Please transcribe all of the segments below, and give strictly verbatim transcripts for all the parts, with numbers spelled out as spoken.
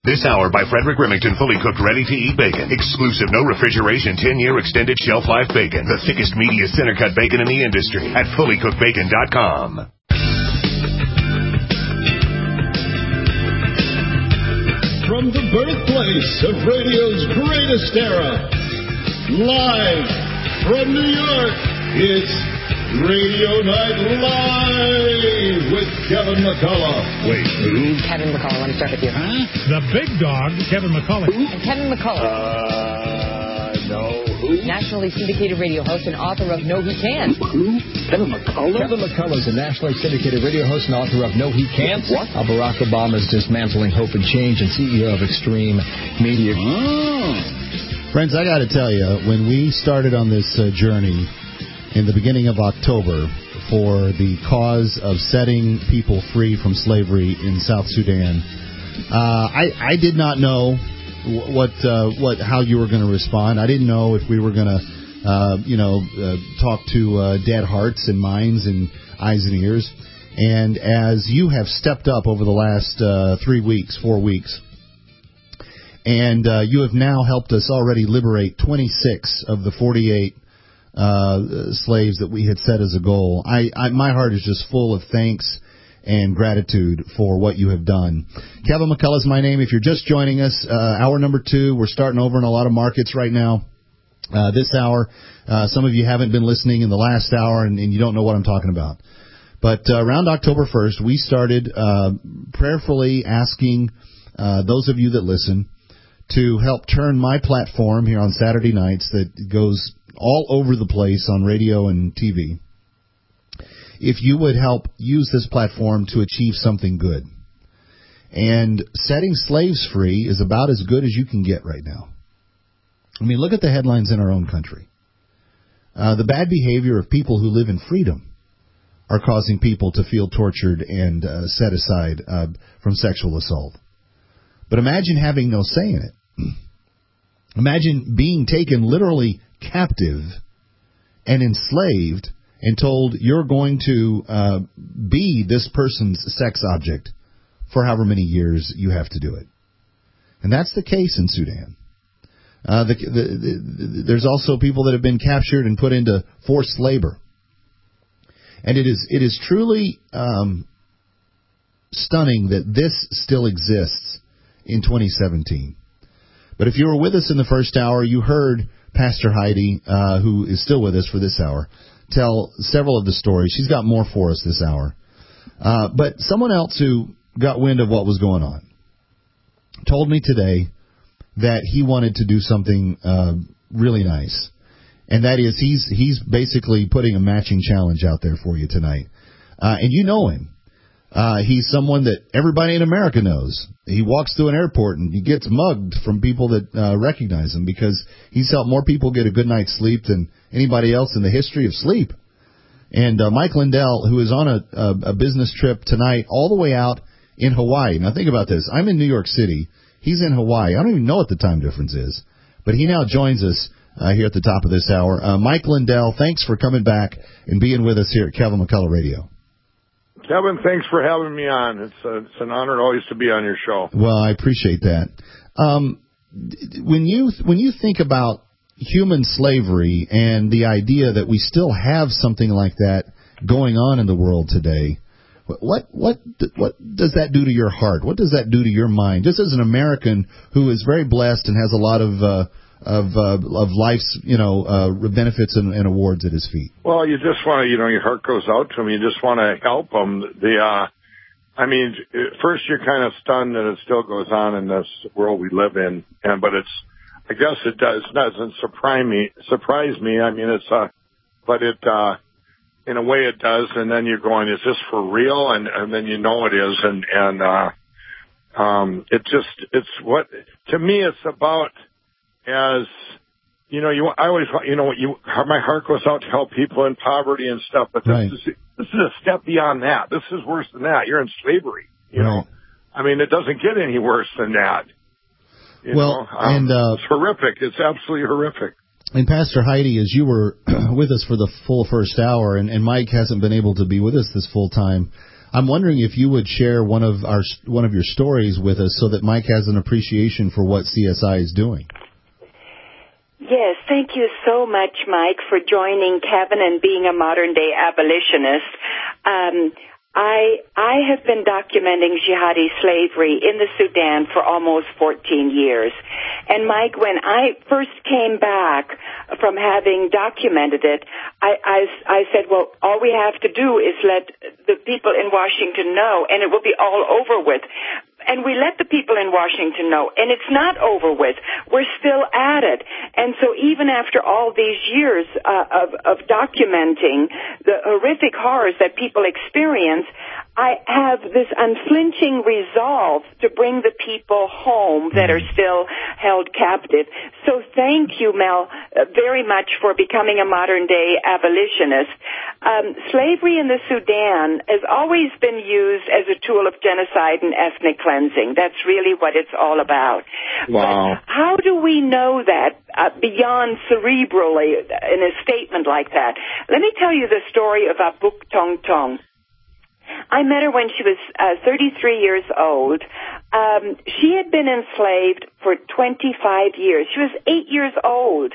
This hour by Frederick Remington, fully cooked, ready-to-eat bacon. Exclusive, no refrigeration, ten-year extended shelf life bacon. The thickest, meatiest, center-cut bacon in the industry at fully cooked bacon dot com. From the birthplace of radio's greatest era, live from New York, it's Radio Night Live with Kevin McCullough. Wait, who? Kevin McCullough. Let me start with you. Huh? The big dog, Kevin McCullough. And Kevin McCullough. Uh, no, who? Nationally syndicated radio host and author of No He Can't. Who? Kevin McCullough? Kevin McCullough is a nationally syndicated radio host and author of No He Can't. What? Uh, Barack Obama's dismantling hope and change and C E O of Extreme Media. Oh. Friends, I got to tell you, when we started on this uh, journey in the beginning of October for the cause of setting people free from slavery in South Sudan, uh, I, I did not know what uh, what how you were going to respond. I didn't know if we were going to, uh, you know, uh, talk to uh, dead hearts and minds and eyes and ears. And as you have stepped up over the last uh, three weeks, four weeks, and uh, you have now helped us already liberate twenty-six of the forty-eight Uh, slaves that we had set as a goal. I, I, my heart is just full of thanks and gratitude for what you have done. Kevin McCullough is my name. If you're just joining us, uh, hour number two, we're starting over in a lot of markets right now. Uh, this hour, uh, some of you haven't been listening in the last hour, and, and you don't know what I'm talking about. But uh, around October first, we started uh, prayerfully asking uh, those of you that listen to help turn my platform here on Saturday nights that goes all over the place on radio and T V, if you would help use this platform to achieve something good. And setting slaves free is about as good as you can get right now. I mean, look at the headlines in our own country. Uh, the bad behavior of people who live in freedom are causing people to feel tortured and uh, set aside uh, from sexual assault. But imagine having no say in it. Imagine being taken literally captive and enslaved and told you're going to uh, be this person's sex object for however many years you have to do it. And that's the case in Sudan. Uh, the, the, the, there's also people that have been captured and put into forced labor. And it is it is truly um, stunning that this still exists in twenty seventeen. But if you were with us in the first hour, you heard Pastor Heidi, uh, who is still with us for this hour, tell several of the stories. She's got more for us this hour. Uh, but someone else who got wind of what was going on told me today that he wanted to do something uh, really nice. And that is he's he's basically putting a matching challenge out there for you tonight. Uh, and you know him. Uh, he's someone that everybody in America knows. He walks through an airport and he gets mugged from people that uh, recognize him because he's helped more people get a good night's sleep than anybody else in the history of sleep. And uh, Mike Lindell, who is on a, a, a business trip tonight all the way out in Hawaii. Now think about this. I'm in New York City. He's in Hawaii. I don't even know what the time difference is. But he now joins us uh, here at the top of this hour. Uh, Mike Lindell, thanks for coming back and being with us here at Kevin McCullough Radio. Kevin, thanks for having me on. It's a, it's an honor always to be on your show. Well, I appreciate that. Um, when you when you think about human slavery and the idea that we still have something like that going on in the world today, what what what does that do to your heart? What does that do to your mind? Just as an American who is very blessed and has a lot of uh, of uh, of life's you know uh, benefits and, and awards at his feet. Well, you just want to, you know, your heart goes out to him. You just want to help them. The, uh, I mean, at first you're kind of stunned that it still goes on in this world we live in, and but it's, I guess it does doesn't surprise me. Surprise me. I mean, it's uh, but it, uh, in a way it does. And then you're going, is this for real? And and then you know it is, and and uh, um, it just it's what to me it's about. As you know, you I always you know you my heart goes out to help people in poverty and stuff, but this right. is this is a step beyond that. This is worse than that. You're in slavery. You right. know, I mean, it doesn't get any worse than that. You well, know? um, and uh, it's horrific. It's absolutely horrific. And Pastor Heidi, as you were with us for the full first hour, and, and Mike hasn't been able to be with us this full time, I'm wondering if you would share one of our one of your stories with us so that Mike has an appreciation for what C S I is doing. Yes, thank you so much, Mike, for joining Kevin and being a modern-day abolitionist. Um, I I have been documenting jihadi slavery in the Sudan for almost fourteen years. And, Mike, when I first came back from having documented it, I, I, I said, well, all we have to do is let the people in Washington know, and it will be all over with. And we let the people in Washington know, and it's not over with. We're still at it. And so even after all these years uh, of, of documenting the horrific horrors that people experience, I have this unflinching resolve to bring the people home that are still held captive. So thank you, Mel, uh, very much for becoming a modern-day abolitionist. Um, slavery in the Sudan has always been used as a tool of genocide and ethnic cleansing. That's really what it's all about. Wow. But how do we know that uh, beyond cerebrally in a statement like that? Let me tell you the story of Abuk Tong Tong. I met her when she was uh, thirty-three years old. Um, she had been enslaved for twenty-five years. She was eight years old.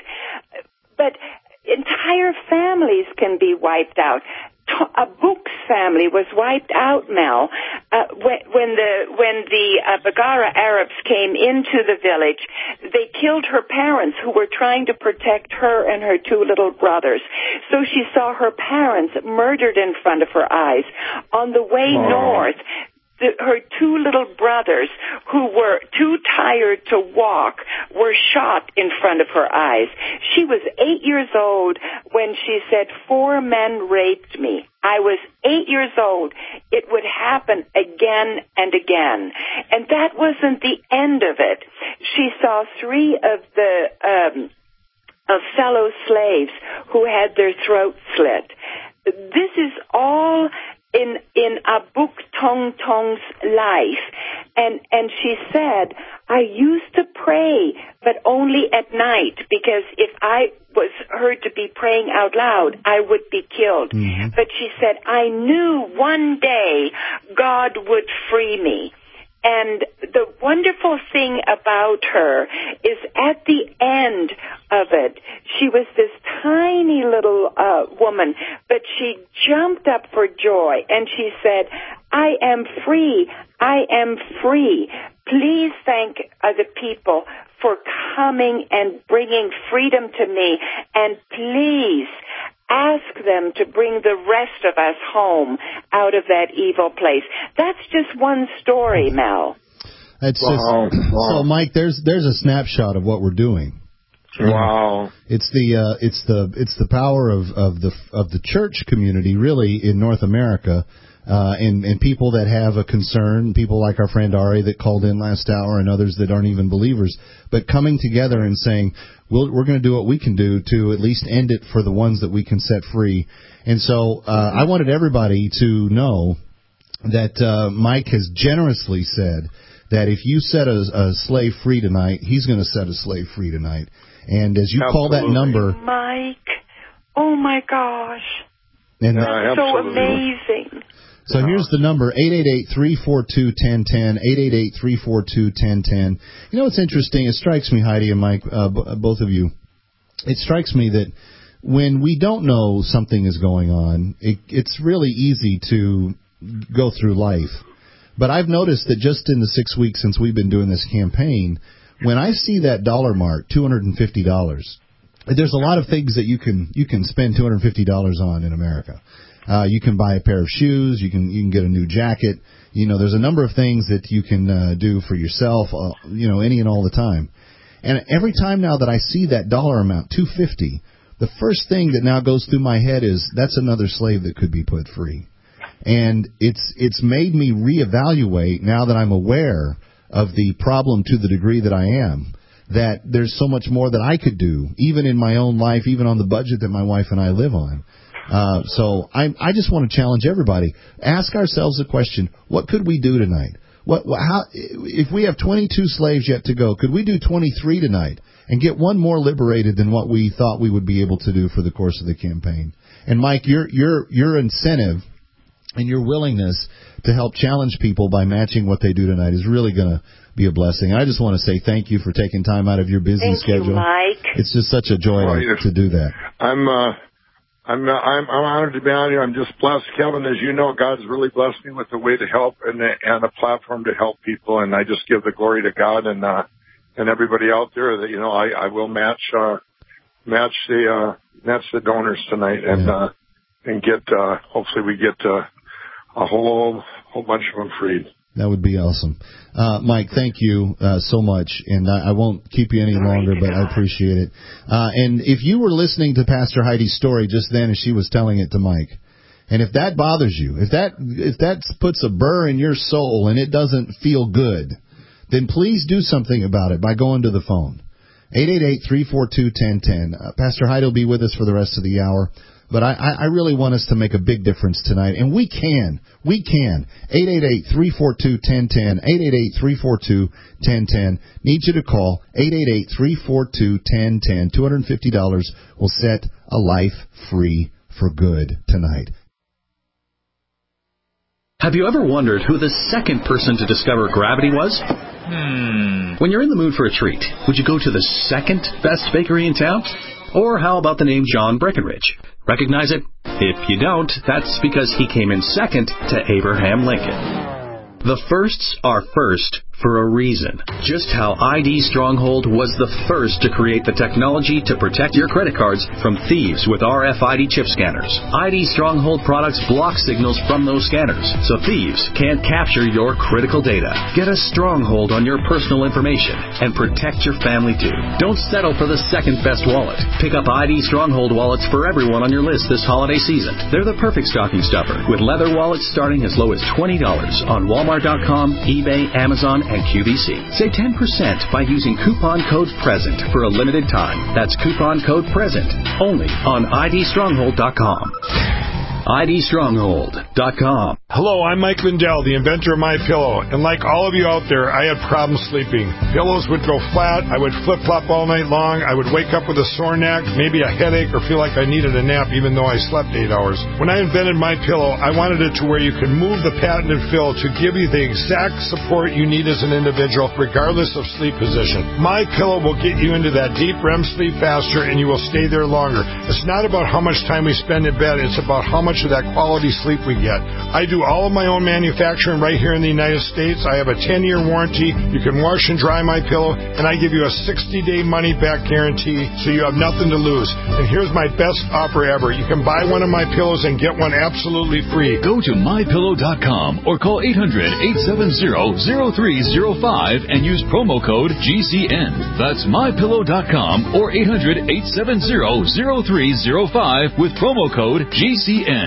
But entire families can be wiped out. Abuk's family was wiped out, Mel, uh, when, when the when the uh, Baggara Arabs came into the village. They killed her parents, who were trying to protect her and her two little brothers. So she saw her parents murdered in front of her eyes. On the way Wow. north, The, her two little brothers, who were too tired to walk, were shot in front of her eyes. She was eight years old when she said, four men raped me. I was eight years old. It would happen again and again. And that wasn't the end of it. She saw three of the um, of fellow slaves who had their throats slit. This is all in in Abuk Tong Tong's life. And and she said, I used to pray, but only at night, because if I was heard to be praying out loud, I would be killed. Mm-hmm. But she said, I knew one day God would free me. And the wonderful thing about her is at the end of it, she was this tiny little uh, woman, but she jumped up for joy and she said, I am free, I am free. Please thank other people for coming and bringing freedom to me, and please ask them to bring the rest of us home out of that evil place. That's just one story, Mel. That's wow. just wow. so, Mike. There's there's a snapshot of what we're doing. Wow. It's the uh, it's the it's the power of, of the of the church community, really, in North America, uh, and and people that have a concern, people like our friend Ari that called in last hour, and others that aren't even believers, but coming together and saying, we'll, we're going to do what we can do to at least end it for the ones that we can set free. And so uh, I wanted everybody to know that uh, Mike has generously said that if you set a, a slave free tonight, he's going to set a slave free tonight. And as you absolutely. Call that number, Mike, oh my gosh, and yeah, so amazing. So yeah. Here's the number, eight eight eight, three four two, one zero one zero, eight eight eight, three four two, one zero one zero. You know what's interesting? It strikes me, Heidi and Mike, uh, b- both of you, it strikes me that when we don't know something is going on, it, it's really easy to go through life. But I've noticed that just in the six weeks since we've been doing this campaign, when I see that dollar mark, two hundred fifty dollars, there's a lot of things that you can you can spend two hundred fifty dollars on in America. Uh, you can buy a pair of shoes. You can you can get a new jacket. You know, there's a number of things that you can uh, do for yourself. Uh, you know, any and all the time. And every time now that I see that dollar amount, two hundred fifty dollars, the first thing that now goes through my head is that's another slave that could be put free. And it's it's made me reevaluate now that I'm aware of the problem to the degree that I am, that there's so much more that I could do, even in my own life, even on the budget that my wife and I live on. Uh, so I, I just want to challenge everybody. Ask ourselves the question, what could we do tonight? What, how, if we have twenty-two slaves yet to go, could we do twenty-three tonight and get one more liberated than what we thought we would be able to do for the course of the campaign? And Mike, your your your incentive and your willingness to help challenge people by matching what they do tonight is really going to be a blessing. And I just want to say thank you for taking time out of your busy thank schedule. You, Mike. It's just such a joy well, to, to do that. I'm, uh, I'm, uh, I'm, I'm honored to be on here. I'm just blessed, Kevin. As you know, God's really blessed me with a way to help and, and a platform to help people. And I just give the glory to God and, uh, and everybody out there that, you know, I, I will match, uh, match the, uh, match the donors tonight and, yeah. uh, and get, uh, hopefully we get, uh, a whole, whole bunch of them freed. That would be awesome. Uh, Mike, thank you uh, so much, and I, I won't keep you any longer, but I appreciate it. Uh, and if you were listening to Pastor Heidi's story just then as she was telling it to Mike, and if that bothers you, if that if that puts a burr in your soul and it doesn't feel good, then please do something about it by going to the phone. eight eight eight, three four two, one zero one zero. Uh, Pastor Heidi will be with us for the rest of the hour. But I, I really want us to make a big difference tonight, and we can. We can. eight eight eight, three four two, one zero one zero. eight eight eight, three four two, one zero one zero. Need you to call eight eight eight, three four two, one zero one zero. two hundred fifty dollars will set a life free for good tonight. Have you ever wondered who the second person to discover gravity was? Hmm. When you're in the mood for a treat, would you go to the second best bakery in town? Or how about the name John Breckenridge? Recognize it? If you don't, that's because he came in second to Abraham Lincoln. The firsts are first for a reason. Just how I D Stronghold was the first to create the technology to protect your credit cards from thieves with R F I D chip scanners. I D Stronghold products block signals from those scanners, so thieves can't capture your critical data. Get a stronghold on your personal information and protect your family too. Don't settle for the second best wallet. Pick up I D Stronghold wallets for everyone on your list this holiday season. They're the perfect stocking stuffer, with leather wallets starting as low as twenty dollars on Walmart dot com, eBay, Amazon, and Q V C. Save ten percent by using coupon code PRESENT for a limited time. That's coupon code PRESENT only on I D stronghold dot com. I D stronghold dot com. Hello, I'm Mike Lindell, the inventor of MyPillow, and like all of you out there, I had problems sleeping. Pillows would go flat, I would flip-flop all night long, I would wake up with a sore neck, maybe a headache, or feel like I needed a nap even though I slept eight hours. When I invented MyPillow, I wanted it to where you can move the patented fill to give you the exact support you need as an individual, regardless of sleep position. MyPillow will get you into that deep R E M sleep faster, and you will stay there longer. It's not about how much time we spend in bed, it's about how much of that quality sleep we get. I do all of my own manufacturing right here in the United States. I have a ten-year warranty. You can wash and dry my pillow, and I give you a sixty-day money-back guarantee, so you have nothing to lose. And here's my best offer ever. You can buy one of my pillows and get one absolutely free. Go to my pillow dot com or call eight hundred, eight seven zero, zero three zero five and use promo code G C N. That's my pillow dot com or eight hundred, eight seven zero, zero three zero five with promo code G C N.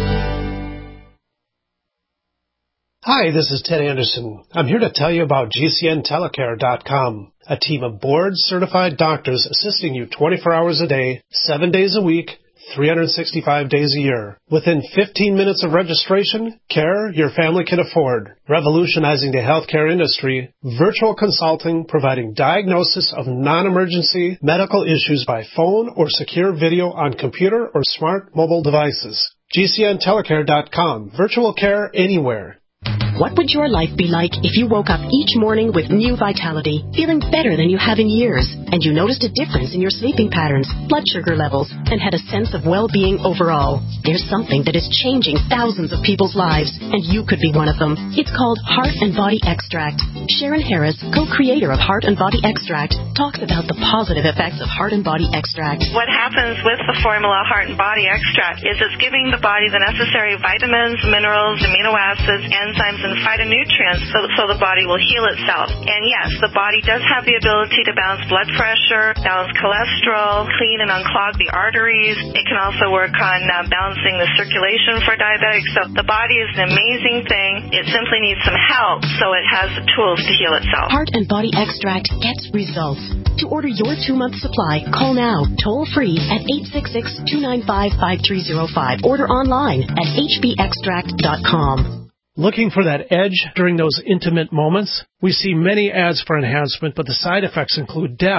Hi, this is Ted Anderson. I'm here to tell you about G C N telecare dot com, a team of board-certified doctors assisting you twenty-four hours a day, seven days a week, three hundred sixty-five days a year. Within fifteen minutes of registration, care your family can afford. Revolutionizing the healthcare industry, virtual consulting providing diagnosis of non-emergency medical issues by phone or secure video on computer or smart mobile devices. G C N telecare dot com. Virtual care anywhere. What would your life be like if you woke up each morning with new vitality, feeling better than you have in years, and you noticed a difference in your sleeping patterns, blood sugar levels, and had a sense of well-being overall? There's something that is changing thousands of people's lives, and you could be one of them. It's called Heart and Body Extract. Sharon Harris, co-creator of Heart and Body Extract, talks about the positive effects of Heart and Body Extract. What happens with the formula Heart and Body Extract is it's giving the body the necessary vitamins, minerals, amino acids, enzymes, and phytonutrients so, so the body will heal itself. And yes, the body does have the ability to balance blood pressure, balance cholesterol, clean and unclog the arteries. It can also work on uh, balancing the circulation for diabetics. So the body is an amazing thing. It simply needs some help so it has the tools to heal itself. Heart and Body Extract gets results. To order your two-month supply, call now, toll-free at eight six six, two nine five, five three zero five. Order online at h b extract dot com. Looking for that edge during those intimate moments? We see many ads for enhancement, but the side effects include death.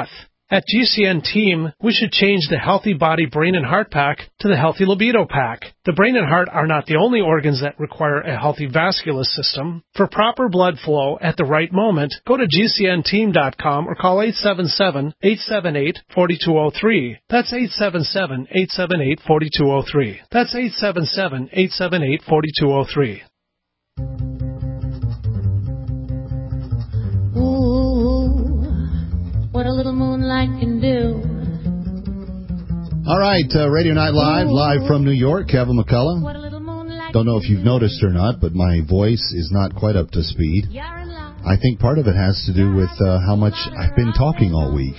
At G C N Team, we should change the Healthy Body, Brain, and Heart Pack to the Healthy Libido Pack. The brain and heart are not the only organs that require a healthy vascular system. For proper blood flow at the right moment, go to G C N team dot com or call eight seven seven, eight seven eight, four two zero three. That's eight seven seven, eight seven eight, four two zero three. That's eight seven seven, eight seven eight, four two zero three. What a little moonlight can do. All right, uh, Radio Night Live, live from New York, Kevin McCullough. Don't know if you've noticed or not, but my voice is not quite up to speed. I think part of it has to do with uh, how much I've been talking all week.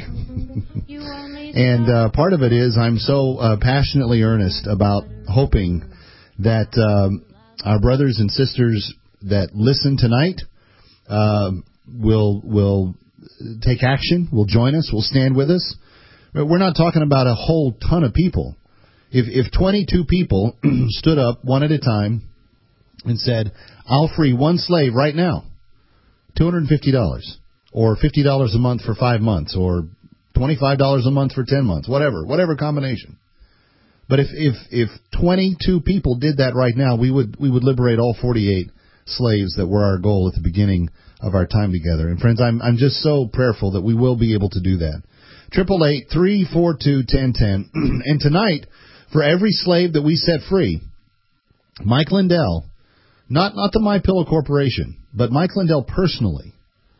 and uh, part of it is I'm so uh, passionately earnest about hoping that um, our brothers and sisters that listen tonight uh, will will... take action, will join us, will stand with us. We're not talking about a whole ton of people. If if twenty-two people stood up one at a time and said, I'll free one slave right now, two hundred fifty dollars, or fifty dollars a month for five months, or twenty-five dollars a month for ten months, whatever, whatever combination. But if, if, if twenty-two people did that right now, we would we would liberate all forty-eight slaves that were our goal at the beginning of our time together. And friends, I'm I'm just so prayerful that we will be able to do that. Triple eight three four two ten ten. And tonight, for every slave that we set free, Mike Lindell, not not the My Pillow Corporation, but Mike Lindell personally,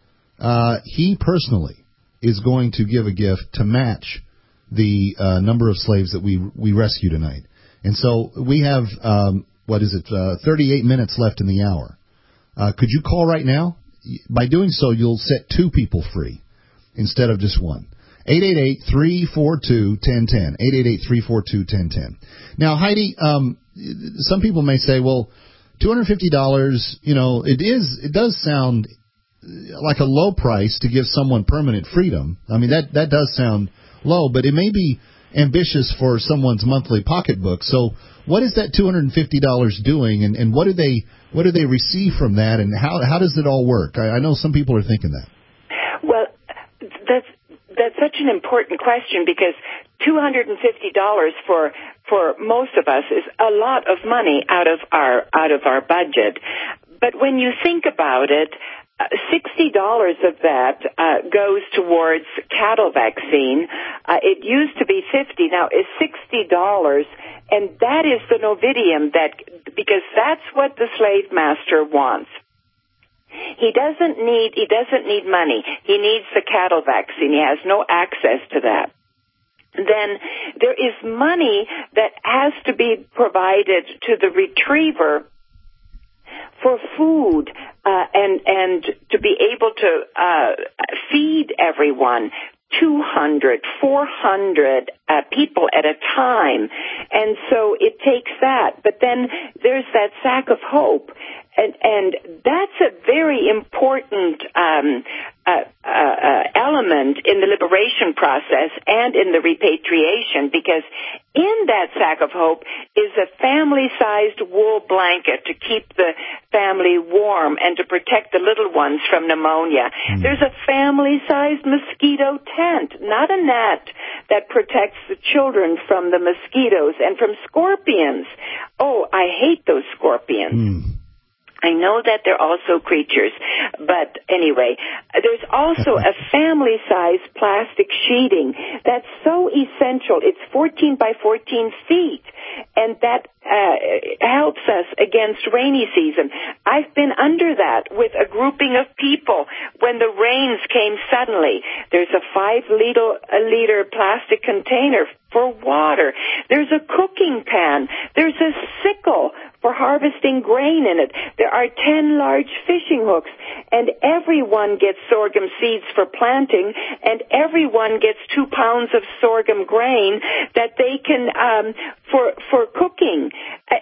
uh, he personally is going to give a gift to match the uh, number of slaves that we we rescue tonight. And so we have um, what is it, uh, thirty-eight minutes left in the hour. Uh, could you call right now? By doing so, you'll set two people free instead of just one. eight eight eight, three four two, one zero one zero. eight eight eight, three four two, one zero one zero. Now, Heidi, um, some people may say, well, two hundred fifty dollars, you know, it is, it does sound like a low price to give someone permanent freedom. I mean, that, that does sound low, but it may be ambitious for someone's monthly pocketbook. So what is that two hundred fifty dollars doing, and, and what do they what do they receive from that, and how how does it all work? I, I know some people are thinking that. Well, that's that's such an important question, because two hundred fifty dollars for for most of us is a lot of money out of our out of our budget. But when you think about it, Uh, sixty dollars of that uh, goes towards cattle vaccine. Uh, it used to be fifty dollars. Now it's sixty dollars, and that is the Novidium, that, because that's what the slave master wants. He doesn't need, he doesn't need money. He needs the cattle vaccine. He has no access to that. Then there is money that has to be provided to the retriever for food, uh, and, and to be able to, uh, feed everyone, two hundred, four hundred, uh, people at a time. And so it takes that. But then there's that sack of hope. And, and that's a very important, um, uh, uh, uh, element in the liberation process and in the repatriation, because in that sack of hope is a family-sized wool blanket to keep the family warm and to protect the little ones from pneumonia. Mm. There's a family-sized mosquito tent, not a net, that protects the children from the mosquitoes and from scorpions. Oh, I hate those scorpions. Mm. I know that they're also creatures, but anyway, there's also a family-sized plastic sheeting that's so essential. It's fourteen by fourteen feet, and that uh, helps us against rainy season. I've been under that with a grouping of people when the rains came suddenly. There's a five-liter liter plastic container for water. There's a cooking pan. There's a sickle for harvesting grain in it. There are ten large fishing hooks, and everyone gets sorghum seeds for planting, and everyone gets two pounds of sorghum grain that they can, um, for, for cooking.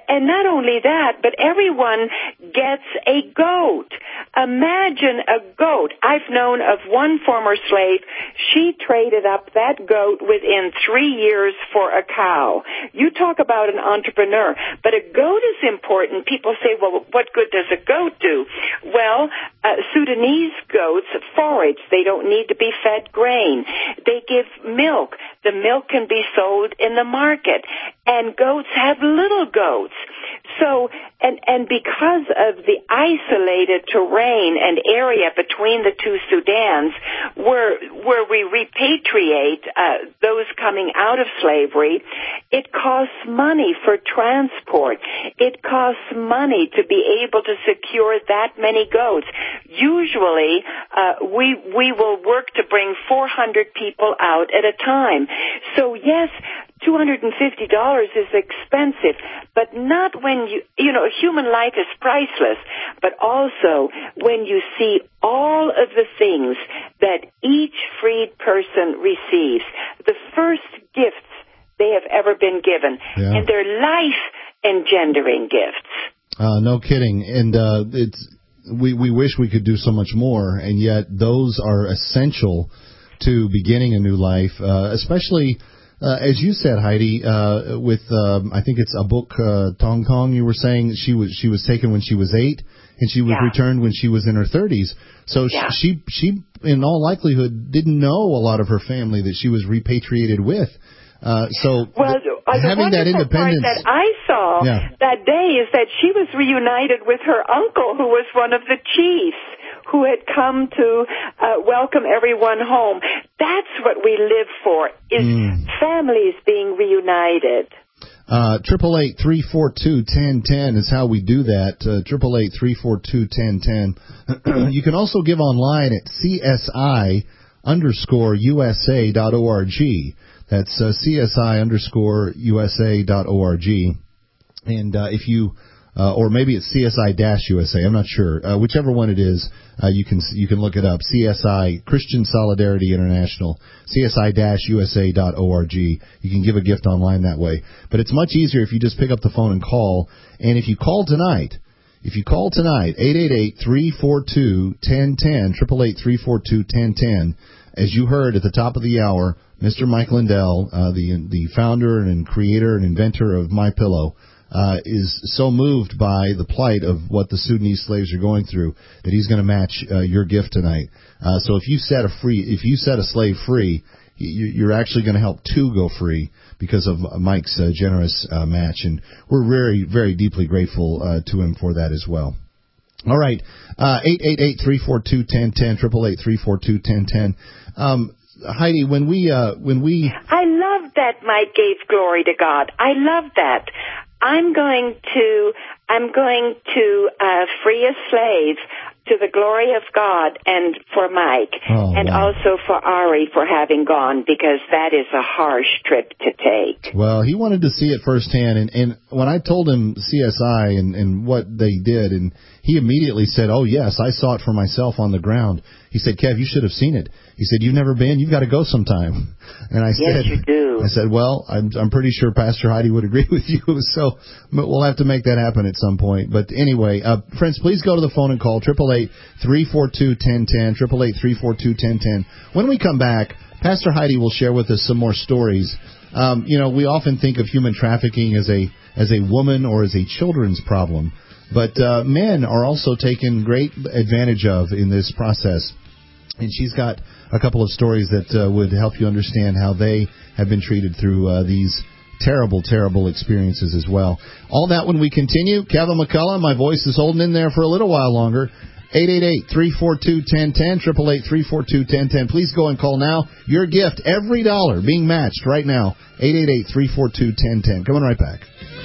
and not only that, but everyone gets a goat. Imagine a goat. I've known of one former slave. She traded up that goat within three years for a cow. You talk about an entrepreneur, but a goat is important. People say, well, what good does a goat do? Well, uh, Sudanese goats forage. They don't need to be fed grain. They give milk. The milk can be sold in the market. And goats have little goats. So, and, and because of the isolated terrain and area between the two Sudans, where, where we repatriate uh, those coming out of slavery, it costs money for transport. It costs money to be able to secure that many goats. Usually, uh, we, we will work to bring four hundred people out at a time. So yes, two hundred fifty dollars is expensive, but not when you, you know, human life is priceless, but also when you see all of the things that each freed person receives, the first gifts they have ever been given, yeah. and they're life-engendering gifts. Uh, no kidding. And uh, it's we, we wish we could do so much more, and yet those are essential to beginning a new life, uh, especially... Uh, as you said, Heidi, uh, with um, I think it's a book, uh, Tong Tong. You were saying she was she was taken when she was eight, and she was yeah. returned when she was in her thirties. So yeah. she she in all likelihood didn't know a lot of her family that she was repatriated with. Uh, so well, th- uh, having the that independence part that I saw yeah. that day is that she was reunited with her uncle, who was one of the chiefs, who had come to uh, welcome everyone home. That's what we live for, is mm. families being reunited. Triple eight three four two ten ten is how we do that. Triple eight three four two ten ten. You can also give online at C S I underscore U S A dot org. That's uh, C S I underscore U S A dot org. And uh, if you Uh, or maybe it's C S I U S A. I'm not sure. Uh, whichever one it is, uh, you can you can look it up. C S I, Christian Solidarity International, C S I U S A dot org. You can give a gift online that way. But it's much easier if you just pick up the phone and call. And if you call tonight, if you call tonight, eight eight eight, three four two, one zero one zero, eight eight eight, three four two, one zero one zero. As you heard at the top of the hour, Mister Mike Lindell, uh, the the founder and creator and inventor of MyPillow, Uh, is so moved by the plight of what the Sudanese slaves are going through that he's going to match uh, your gift tonight. Uh, so if you set a free, if you set a slave free, you, you're actually going to help two go free because of Mike's uh, generous uh, match, and we're very, very deeply grateful uh, to him for that as well. All right, uh, eight eight eight, three four two, one zero one zero, triple eight, three four two, one zero one zero. Um, Heidi, when we uh, when we, I love that Mike gave glory to God. I love that. I'm going to I'm going to uh, free a slave to the glory of God and for Mike, oh, and wow. also for Ari for having gone, because that is a harsh trip to take. Well, he wanted to see it firsthand, and, and when I told him C S I and, and what they did, and he immediately said, oh, yes, I saw it for myself on the ground. He said, Kev, you should have seen it. He said, you've never been? You've got to go sometime. And I yes, said, you do. I said, well, I'm, I'm pretty sure Pastor Heidi would agree with you, so we'll have to make that happen at some point. But anyway, uh, friends, please go to the phone and call, eight eight eight, three four two, one zero one zero, eight eight eight, three four two, one zero one zero. When we come back, Pastor Heidi will share with us some more stories. Um, you know, we often think of human trafficking as a as a woman or as a children's problem, but uh, men are also taken great advantage of in this process. And she's got a couple of stories that uh, would help you understand how they have been treated through uh, these terrible, terrible experiences as well. All that when we continue. Kevin McCullough, my voice is holding in there for a little while longer. eight eight eight, three four two, one zero one zero, eight eight eight, three four two, one zero one zero. Please go and call now. Your gift, every dollar being matched right now. eight eight eight, three four two, one zero one zero. Coming right back.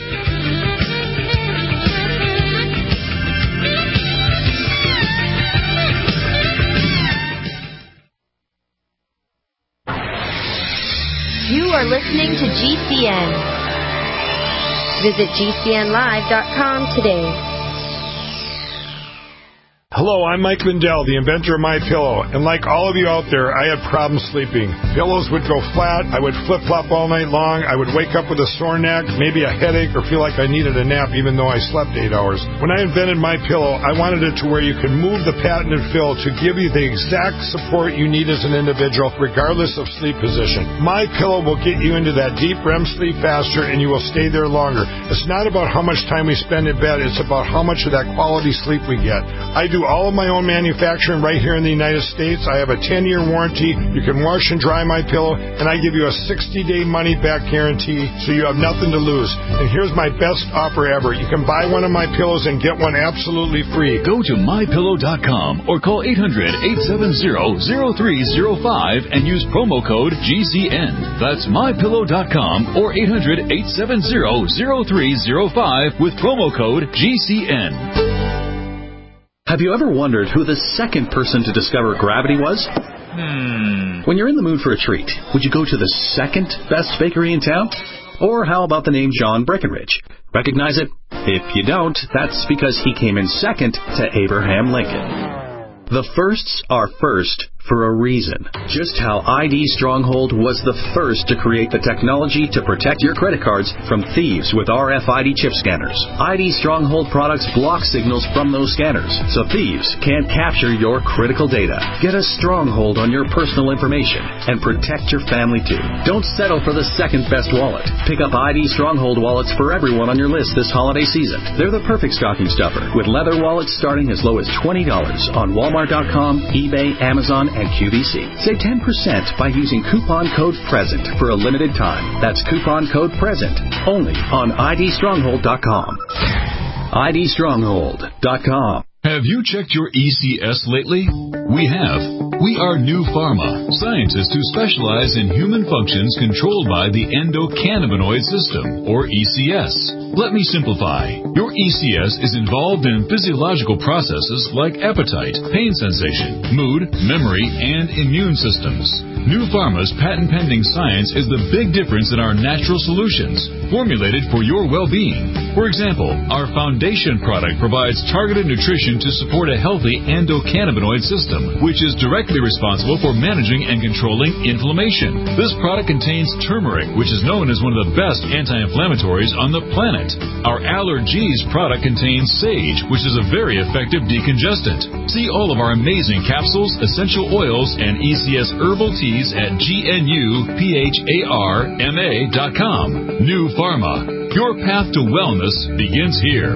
You are listening to G C N. Visit G C N live dot com today. Hello, I'm Mike Lindell, the inventor of MyPillow, and like all of you out there, I had problems sleeping. Pillows would go flat, I would flip-flop all night long, I would wake up with a sore neck, maybe a headache, or feel like I needed a nap even though I slept eight hours. When I invented MyPillow, I wanted it to where you could move the patented fill to give you the exact support you need as an individual, regardless of sleep position. MyPillow will get you into that deep R E M sleep faster, and you will stay there longer. It's not about how much time we spend in bed, it's about how much of that quality sleep we get. I do all of my own manufacturing right here in the United States. I have a ten-year warranty. You can wash and dry my pillow, and I give you a sixty-day money-back guarantee, so you have nothing to lose. And here's my best offer ever. You can buy one of my pillows and get one absolutely free. Go to my pillow dot com or call eight hundred, eight seven zero, zero three zero five and use promo code G C N. That's my pillow dot com or eight hundred, eight seven zero, zero three zero five with promo code G C N. Have you ever wondered who the second person to discover gravity was? Hmm. When you're in the mood for a treat, would you go to the second best bakery in town? Or how about the name John Breckenridge? Recognize it? If you don't, that's because he came in second to Abraham Lincoln. The firsts are first for a reason. Just how I D Stronghold was the first to create the technology to protect your credit cards from thieves with R F I D chip scanners. I D Stronghold products block signals from those scanners, so thieves can't capture your critical data. Get a stronghold on your personal information and protect your family too. Don't settle for the second best wallet. Pick up I D Stronghold wallets for everyone on your list this holiday season. They're the perfect stocking stuffer, with leather wallets starting as low as twenty dollars on Walmart dot com, eBay, Amazon, and Q V C. Save ten percent by using coupon code PRESENT for a limited time. That's coupon code PRESENT only on I D stronghold dot com. I D stronghold dot com. Have you checked your E C S lately? We have. We are New Pharma, scientists who specialize in human functions controlled by the endocannabinoid system, or E C S. Let me simplify. Your E C S is involved in physiological processes like appetite, pain sensation, mood, memory, and immune systems. New Pharma's patent-pending science is the big difference in our natural solutions, formulated for your well-being. For example, our foundation product provides targeted nutrition to support a healthy endocannabinoid system, which is directly responsible for managing and controlling inflammation. This product contains turmeric, which is known as one of the best anti-inflammatories on the planet. Our Allergies product contains sage, which is a very effective decongestant. See all of our amazing capsules, essential oils, and E C S herbal teas at G N U P H A R M A dot com. New Pharma. Your path to wellness begins here.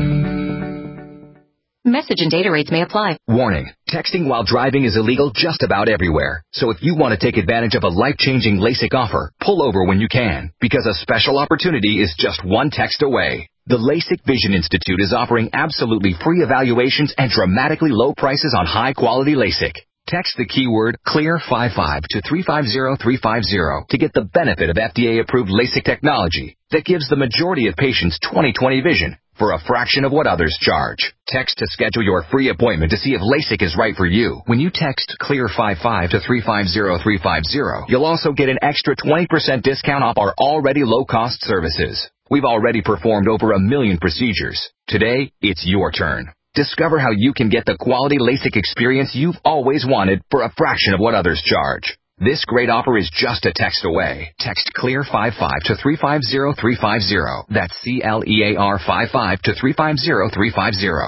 Message and data rates may apply. Warning. Texting while driving is illegal just about everywhere. So if you want to take advantage of a life-changing LASIK offer, pull over when you can, because a special opportunity is just one text away. The LASIK Vision Institute is offering absolutely free evaluations and dramatically low prices on high-quality LASIK. Text the keyword CLEAR fifty-five to three five zero three five zero to get the benefit of F D A-approved LASIK technology that gives the majority of patients twenty twenty vision for a fraction of what others charge. Text to schedule your free appointment to see if LASIK is right for you. When you text CLEAR fifty-five to three five zero three five zero, you'll also get an extra twenty percent discount off our already low-cost services. We've already performed over a million procedures. Today, it's your turn. Discover how you can get the quality LASIK experience you've always wanted for a fraction of what others charge. This great offer is just a text away. Text CLEAR fifty-five to three five zero three five zero. That's C L E A R fifty-five to three five zero three five zero.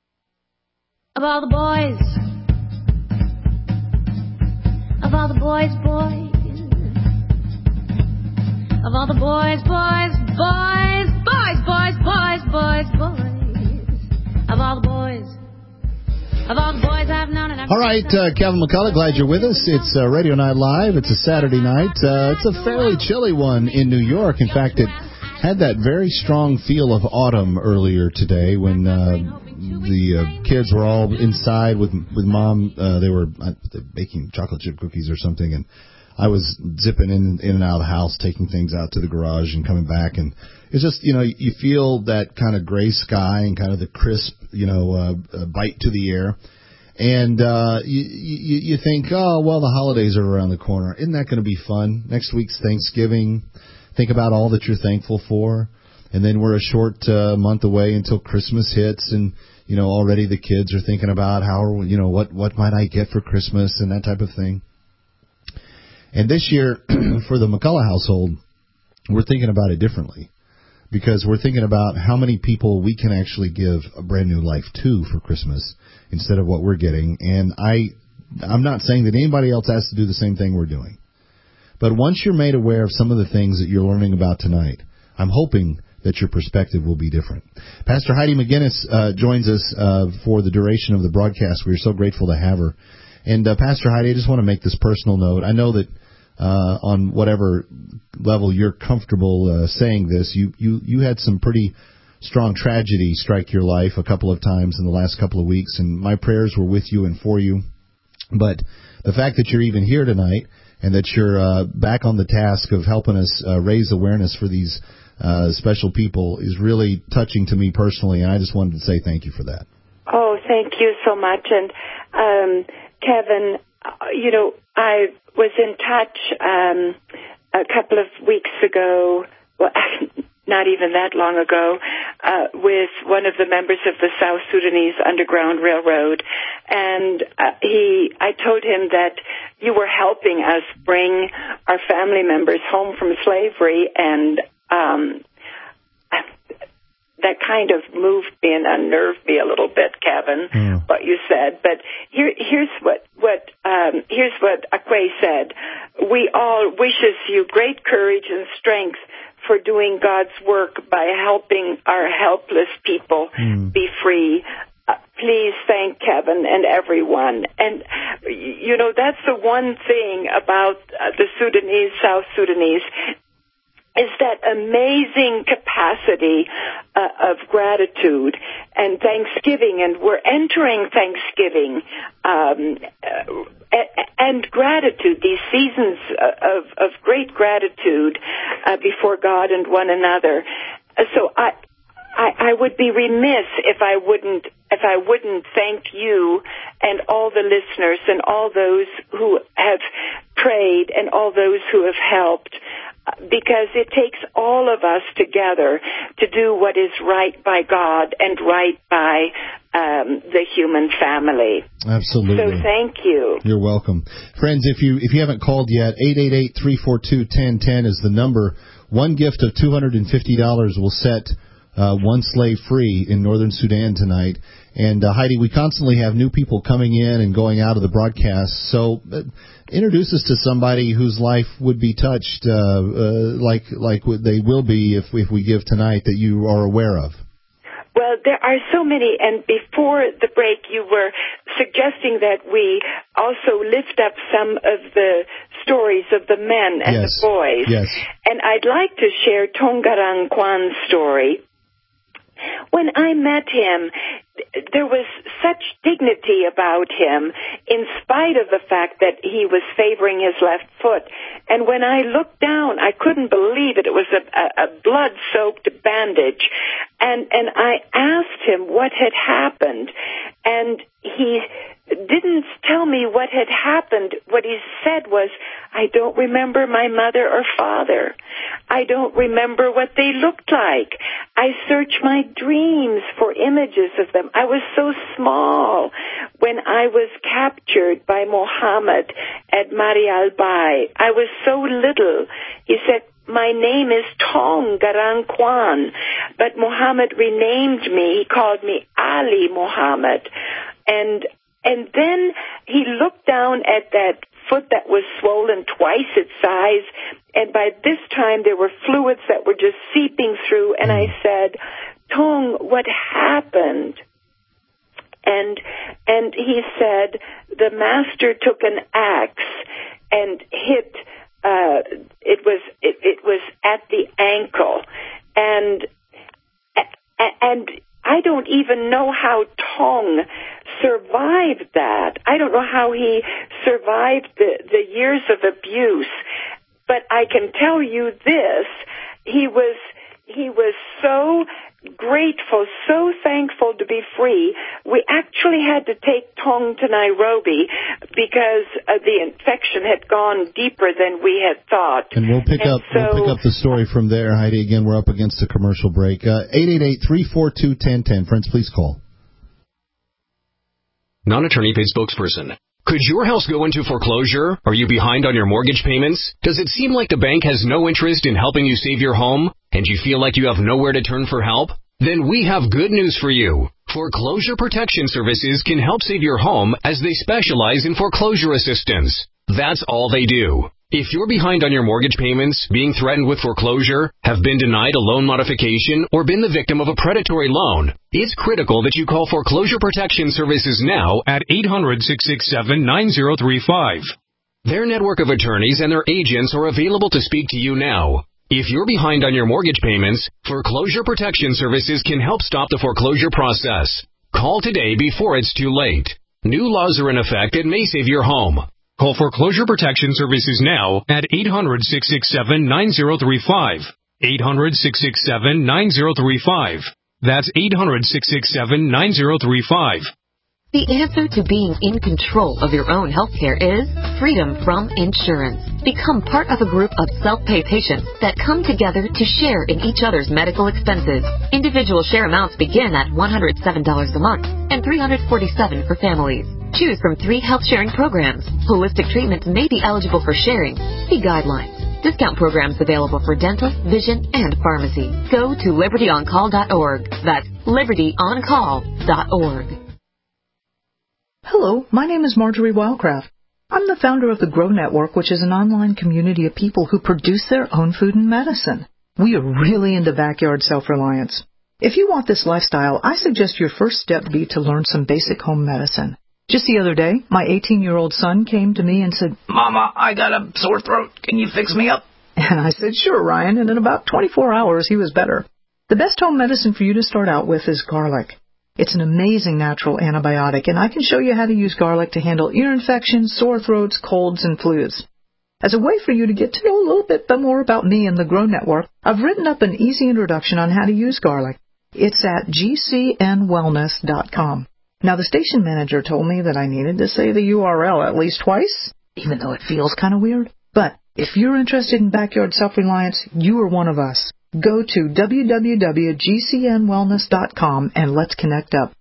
Of all the boys, of all the boys, boys, of all the boys, boys, boys, boys, boys, boys, boys, boys, of all the boys, of all the boys I've known and I've All right, uh, Kevin McCullough, glad you're with us. It's uh, Radio Night Live. It's a Saturday night. Uh, it's a fairly chilly one in New York. In fact, it had that very strong feel of autumn earlier today when uh, the uh, kids were all inside with with Mom. Uh, they were uh, baking chocolate chip cookies or something, and I was zipping in, in and out of the house, taking things out to the garage and coming back. And it's just, you know, you feel that kind of gray sky and kind of the crisp, you know, uh, uh, bite to the air. And uh, you, you, you think, oh, well, the holidays are around the corner. Isn't that going to be fun? Next week's Thanksgiving. Think about all that you're thankful for. And then we're a short uh, month away until Christmas hits, and you know already the kids are thinking about how are, you know what what might I get for Christmas and that type of thing. And this year, for the McCullough household, we're thinking about it differently, because we're thinking about how many people we can actually give a brand new life to for Christmas instead of what we're getting. And I, I'm not saying that anybody else has to do the same thing we're doing. But once you're made aware of some of the things that you're learning about tonight, I'm hoping that your perspective will be different. Pastor Heidi McGinnis uh, joins us uh, for the duration of the broadcast. We are so grateful to have her. And uh, Pastor Heidi, I just want to make this personal note. I know that uh, on whatever level you're comfortable uh, saying this, you, you, you had some pretty strong tragedy strike your life a couple of times in the last couple of weeks, and my prayers were with you and for you. But the fact that you're even here tonight and that you're uh, back on the task of helping us uh, raise awareness for these Uh, special people is really touching to me personally, and I just wanted to say thank you for that. Oh, thank you so much. And um, Kevin, uh, you know, I was in touch um, a couple of weeks ago, well, not even that long ago, uh, with one of the members of the South Sudanese Underground Railroad, and uh, he, I told him that you were helping us bring our family members home from slavery, and Um, that kind of moved me and unnerved me a little bit, Kevin, mm. what you said. But here, here's what what um, here's what Akwe said. We all wishes you great courage and strength for doing God's work by helping our helpless people mm. be free. Uh, please thank Kevin and everyone. And, you know, that's the one thing about uh, the Sudanese, South Sudanese, is that amazing capacity uh, of gratitude and Thanksgiving, and we're entering Thanksgiving um, uh, and gratitude, these seasons of, of great gratitude uh, before God and one another. So I, I, I would be remiss if I wouldn't if I wouldn't thank you and all the listeners and all those who have prayed and all those who have helped. Because it takes all of us together to do what is right by God and right by um, the human family. Absolutely. So thank you. You're welcome. Friends, if you if you haven't called yet, eight eight eight, three four two, one zero one zero is the number. One gift of two hundred fifty dollars will set uh, one slave free in northern Sudan tonight. And, uh, Heidi, we constantly have new people coming in and going out of the broadcast. So uh, introduce us to somebody whose life would be touched uh, uh, like like they will be if, if we give tonight that you are aware of. Well, there are so many, and before the break you were suggesting that we also lift up some of the stories of the men and yes. the boys. Yes. And I'd like to share Tongarang Kwan's story. When I met him, there was such dignity about him in spite of the fact that he was favoring his left foot. And when I looked down, I couldn't believe it. It was a, a, a blood-soaked bandage. And, and I asked him what had happened. And he didn't tell me what had happened. What he said was, I don't remember my mother or father. I don't remember what they looked like. I search my dreams for images of them. I was so small when I was captured by Mohammed at Marial Bay. I was so little. He said, my name is Tong Garang Kwan, but Mohammed renamed me. He called me Ali Mohammed. And And then he looked down at that foot that was swollen twice its size, and by this time there were fluids that were just seeping through, and I said, Tong, what happened? And and he said, the master took an axe and hit, uh, it was it, it was at the ankle, and and I don't even know how Tong survived that. I don't know how he survived the, the years of abuse. But I can tell you this, he was he was so grateful, so thankful to be free. We actually had to take Tong to Nairobi because uh, the infection had gone deeper than we had thought. And we'll pick and up so, we'll pick up the story from there, Heidi. Again, we're up against a commercial break. Uh, eight eight eight, three four two, one zero one zero. Friends, please call. Non-attorney paid spokesperson. Could your house go into foreclosure? Are you behind on your mortgage payments? Does it seem like the bank has no interest in helping you save your home, and you feel like you have nowhere to turn for help? Then we have good news for you. Foreclosure Protection Services can help save your home as they specialize in foreclosure assistance. That's all they do. If you're behind on your mortgage payments, being threatened with foreclosure, have been denied a loan modification, or been the victim of a predatory loan, it's critical that you call Foreclosure Protection Services now at eight hundred, six six seven, nine zero three five. Their network of attorneys and their agents are available to speak to you now. If you're behind on your mortgage payments, Foreclosure Protection Services can help stop the foreclosure process. Call today before it's too late. New laws are in effect and may save your home. Call Foreclosure Protection Services now at eight hundred, six six seven, nine zero three five. eight hundred, six six seven, nine zero three five. That's eight hundred, six six seven, nine zero three five. The answer to being in control of your own healthcare is freedom from insurance. Become part of a group of self-pay patients that come together to share in each other's medical expenses. Individual share amounts begin at one hundred seven dollars a month and three hundred forty-seven dollars for families. Choose from three health-sharing programs. Holistic treatments may be eligible for sharing. See guidelines. Discount programs available for dental, vision, and pharmacy. Go to liberty on call dot org. That's liberty on call dot org. Hello, my name is Marjorie Wildcraft. I'm the founder of the Grow Network, which is an online community of people who produce their own food and medicine. We are really into backyard self-reliance. If you want this lifestyle, I suggest your first step be to learn some basic home medicine. Just the other day, my eighteen-year-old son came to me and said, "Mama, I got a sore throat. Can you fix me up?" And I said, "Sure, Ryan," and in about twenty-four hours, he was better. The best home medicine for you to start out with is garlic. It's an amazing natural antibiotic, and I can show you how to use garlic to handle ear infections, sore throats, colds, and flus. As a way for you to get to know a little bit more about me and the Grow Network, I've written up an easy introduction on how to use garlic. It's at g c n wellness dot com. Now, the station manager told me that I needed to say the U R L at least twice, even though it feels kind of weird. But if you're interested in backyard self-reliance, you are one of us. Go to w w w dot g c n wellness dot com and let's connect up.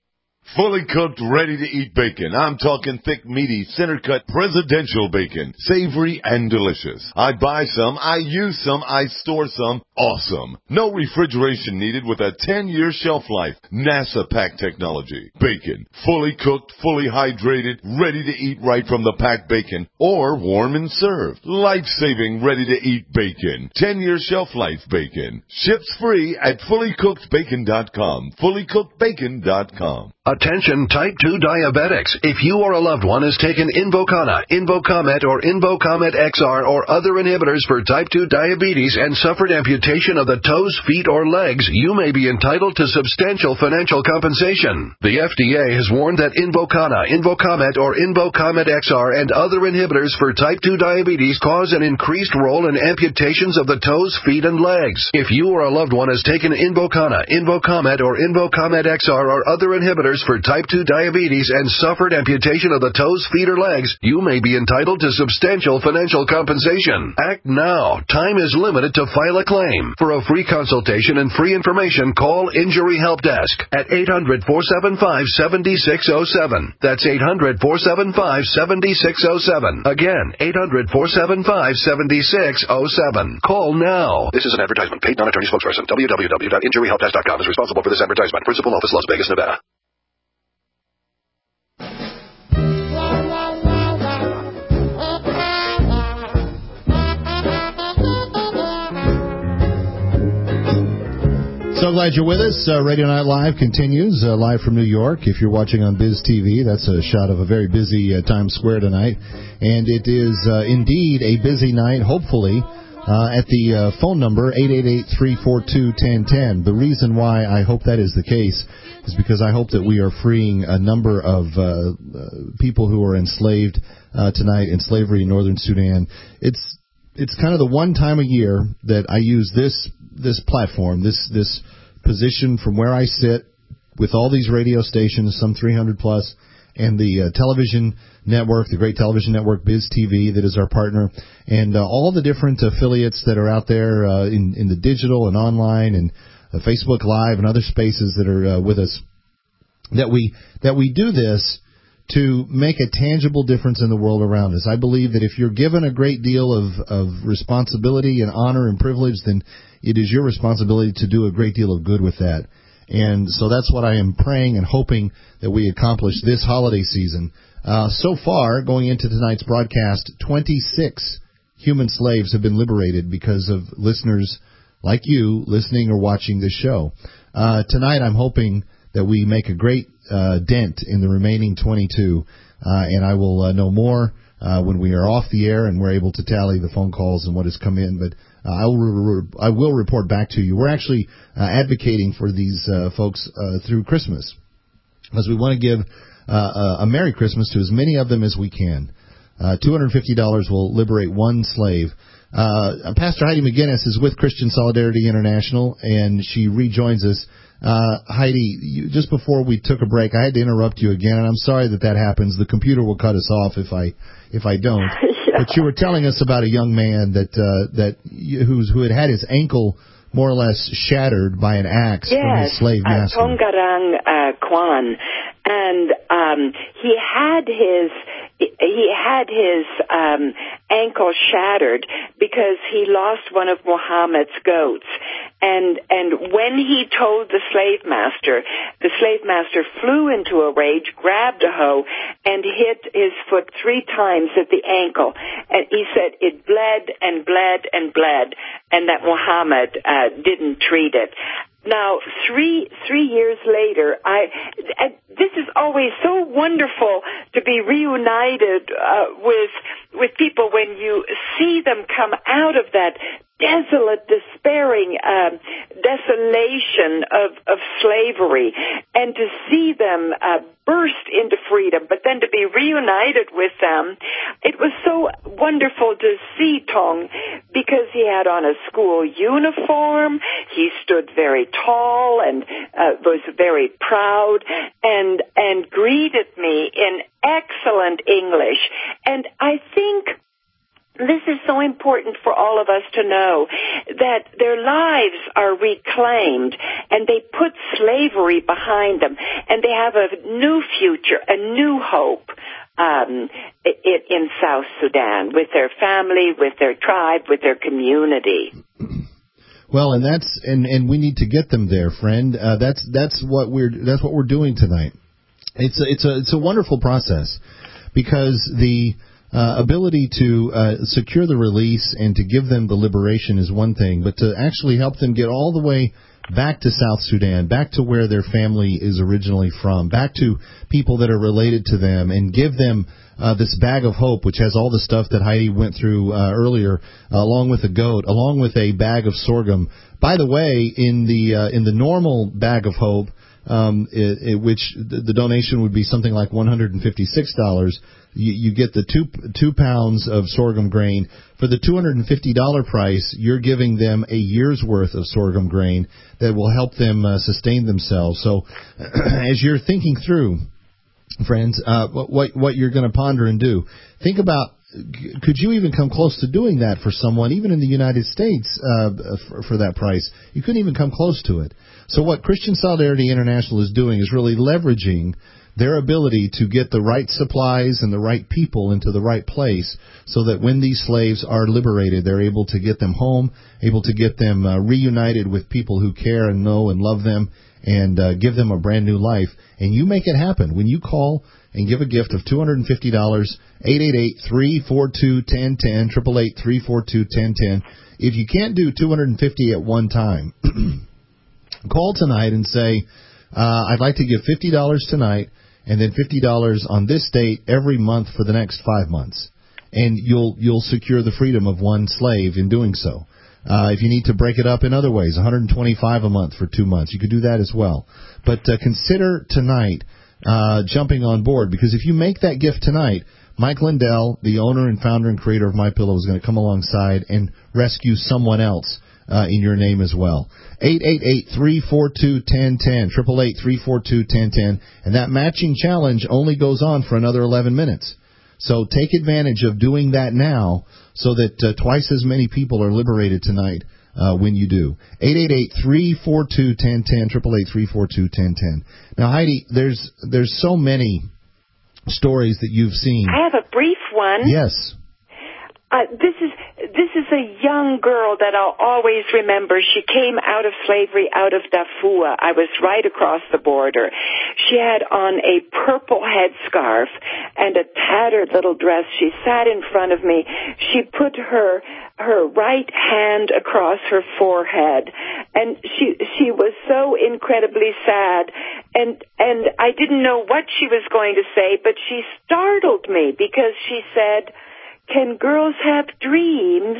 Fully cooked, ready-to-eat bacon. I'm talking thick, meaty, center-cut presidential bacon. Savory and delicious. I buy some, I use some, I store some. Awesome. No refrigeration needed with a ten-year shelf life. NASA pack technology. Bacon. Fully cooked, fully hydrated, ready to eat right from the packed bacon or warm and served. Life-saving, ready-to-eat bacon. ten-year shelf life bacon. Ships free at fully cooked bacon dot com. fully cooked bacon dot com. Attention type two diabetics. If you or a loved one has taken Invokana, Invokamet, or Invokamet X R or other inhibitors for type two diabetes and suffered amputation of the toes, feet, or legs, you may be entitled to substantial financial compensation. The F D A has warned that Invokana, Invokamet, or Invokamet X R and other inhibitors for type two diabetes cause an increased role in amputations of the toes, feet, and legs. If you or a loved one has taken Invokana, Invokamet, or Invokamet X R or other inhibitors for type two diabetes and suffered amputation of the toes, feet, or legs, you may be entitled to substantial financial compensation. Act now. Time is limited to file a claim. For a free consultation and free information, call Injury Help Desk at eight hundred, four seven five, seven six zero seven. That's eight hundred, four seven five, seven six zero seven. Again, eight hundred, four seven five, seven six zero seven. Call now. This is an advertisement. Paid non-attorney spokesperson. w w w dot injury help desk dot com is responsible for this advertisement. Principal office, Las Vegas, Nevada. So glad you're with us. Uh, Radio Night Live continues, uh, live from New York. If you're watching on Biz T V, that's a shot of a very busy uh, Times Square tonight. And it is uh, indeed a busy night, hopefully, uh, at the uh, phone number eight eight eight, three four two, one zero one zero. The reason why I hope that is the case is because I hope that we are freeing a number of uh, uh, people who are enslaved uh, tonight in slavery in northern Sudan. It's it's kind of the one time a year that I use this this platform, this this position from where I sit with all these radio stations, some three hundred plus, and the uh, television network, the great television network, Biz T V, that is our partner, and uh, all the different affiliates that are out there uh, in, in the digital and online and uh, Facebook Live and other spaces that are uh, with us, that we that we do this to make a tangible difference in the world around us. I believe that if you're given a great deal of, of responsibility and honor and privilege, then it is your responsibility to do a great deal of good with that. And so that's what I am praying and hoping that we accomplish this holiday season. Uh, so far, going into tonight's broadcast, twenty-six human slaves have been liberated because of listeners like you listening or watching this show. Uh, tonight, I'm hoping that we make a great uh, dent in the remaining twenty-two, uh, and I will uh, know more uh, when we are off the air and we're able to tally the phone calls and what has come in. But uh, I will re- I will report back to you. We're actually uh, advocating for these uh, folks uh, through Christmas, because we want to give uh, a Merry Christmas to as many of them as we can. Uh, two hundred fifty dollars will liberate one slave. Uh, Pastor Heidi McGinnis is with Christian Solidarity International, and she rejoins us. Uh, Heidi, you, just before we took a break, I had to interrupt you again, and I'm sorry that that happens. The computer will cut us off if I if I don't. Yeah. But you were telling us about a young man that uh, that who's who had had his ankle more or less shattered by an axe yes, from his slave master. Uh, Tongarang uh, Kwan, and um, he had his he had his um, ankle shattered because he lost one of Muhammad's goats. And and when he told the slave master, the slave master flew into a rage, grabbed a hoe, and hit his foot three times at the ankle. And he said it bled and bled and bled, and that Muhammad uh, didn't treat it. Now, three three years later, I, I this is always so wonderful to be reunited uh, with with people when you see them come out of that desolate, despairing um, desolation of, of slavery, and to see them uh, burst into freedom, but then to be reunited with them. It was so wonderful to see Tong, because he had on a school uniform, he stood very tall and uh, was very proud, and and greeted me in excellent English. And I think this is so important for all of us to know, that their lives are reclaimed and they put slavery behind them, and they have a new future, a new hope um, in South Sudan, with their family, with their tribe, with their community. Well, and that's and, and we need to get them there, friend. Uh, that's that's what we're that's what we're doing tonight. It's a, it's a it's a wonderful process, because the Uh, ability to uh, secure the release and to give them the liberation is one thing, but to actually help them get all the way back to South Sudan, back to where their family is originally from, back to people that are related to them, and give them uh, this bag of hope, which has all the stuff that Heidi went through uh, earlier, uh, along with a goat, along with a bag of sorghum. By the way, in the uh, in the normal bag of hope, um, it, it, which the, the donation would be something like one hundred fifty-six dollars. You, you get the two two pounds of sorghum grain. For the two hundred fifty dollars price, you're giving them a year's worth of sorghum grain that will help them uh, sustain themselves. So as you're thinking through, friends, uh, what, what, what you're going to ponder and do, think about, could you even come close to doing that for someone, even in the United States, uh, for, for that price? You couldn't even come close to it. So what Christian Solidarity International is doing is really leveraging their ability to get the right supplies and the right people into the right place, so that when these slaves are liberated, they're able to get them home, able to get them uh, reunited with people who care and know and love them, and uh, give them a brand new life. And you make it happen. When you call and give a gift of two hundred fifty dollars, eight eight eight, three four two, one zero one zero, eight eight eight, three four two, one zero one zero. If you can't do two hundred fifty at one time, call tonight and say, uh, I'd like to give fifty dollars tonight, and then fifty dollars on this date every month for the next five months. And you'll you'll secure the freedom of one slave in doing so. Uh, if you need to break it up in other ways, one hundred twenty-five a month for two months, you could do that as well. But uh, consider tonight uh, jumping on board, because if you make that gift tonight, Mike Lindell, the owner and founder and creator of MyPillow, is going to come alongside and rescue someone else uh, in your name as well. eight eight eight, three four two, one zero one zero, eight eight eight, three four two, one zero one zero, and that matching challenge only goes on for another eleven minutes. So take advantage of doing that now so that uh, twice as many people are liberated tonight uh, when you do. eight eight eight, three four two, one zero one zero, eight eight eight, three four two, one zero one zero. Now, Heidi, there's there's so many stories that you've seen. I have a brief one. Yes. Uh, this is this is a young girl that I'll always remember. She came out of slavery, out of Darfur. I was right across the border. She had on a purple headscarf and a tattered little dress. She sat in front of me. She put her her right hand across her forehead, and she she was so incredibly sad. And and I didn't know what she was going to say, but she startled me because she said, "Can girls have dreams?"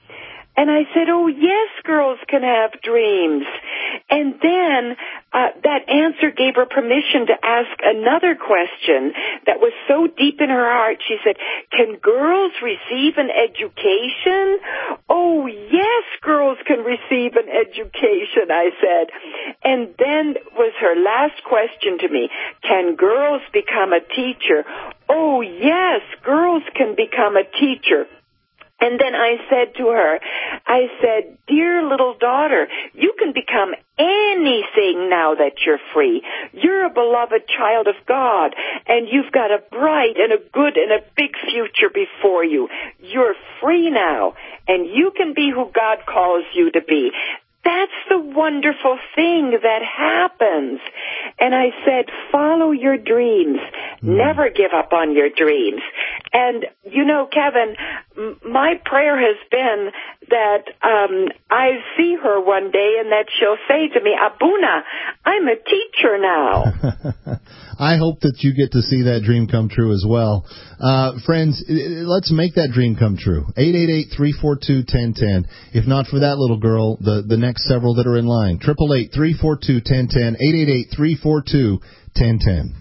And I said, "Oh, yes, girls can have dreams." And then uh, that answer gave her permission to ask another question that was so deep in her heart. She said, "Can girls receive an education?" "Oh, yes, girls can receive an education," I said. And then was her last question to me, "Can girls become a teacher?" "Oh, yes, girls can become a teacher." And then I said to her, I said, "Dear little daughter, you can become anything now that you're free. You're a beloved child of God, and you've got a bright and a good and a big future before you. You're free now, and you can be who God calls you to be." That's the wonderful thing that happens. And I said, follow your dreams. Mm. Never give up on your dreams. And, you know, Kevin, m- my prayer has been that um, I see her one day and that she'll say to me, "Abuna, I'm a teacher now." I hope that you get to see that dream come true as well. Uh, friends, let's make that dream come true. eight eight eight, three four two, one zero one zero. If not for that little girl, the, the next several that are in line. eight eight eight, three four two, one zero one zero. eight eight eight, three four two, one zero one zero.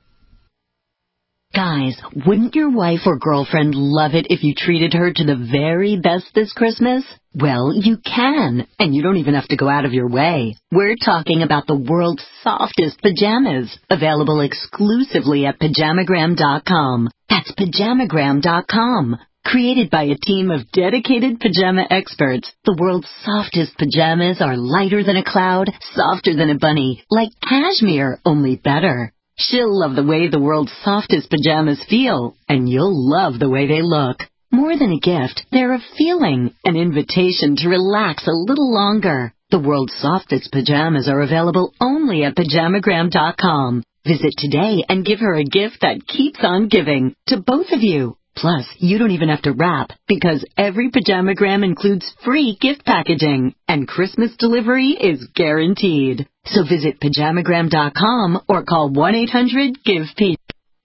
Guys, wouldn't your wife or girlfriend love it if you treated her to the very best this Christmas? Well, you can, and you don't even have to go out of your way. We're talking about the world's softest pajamas, available exclusively at pajamagram dot com. That's pajamagram dot com. Created by a team of dedicated pajama experts, the world's softest pajamas are lighter than a cloud, softer than a bunny, like cashmere, only better. She'll love the way the world's softest pajamas feel, and you'll love the way they look. More than a gift, they're a feeling, an invitation to relax a little longer. The world's softest pajamas are available only at pajamagram dot com. Visit today and give her a gift that keeps on giving, to both of you. Plus, you don't even have to wrap, because every Pajamagram includes free gift packaging, and Christmas delivery is guaranteed. So visit pajamagram dot com or call one eight hundred give P.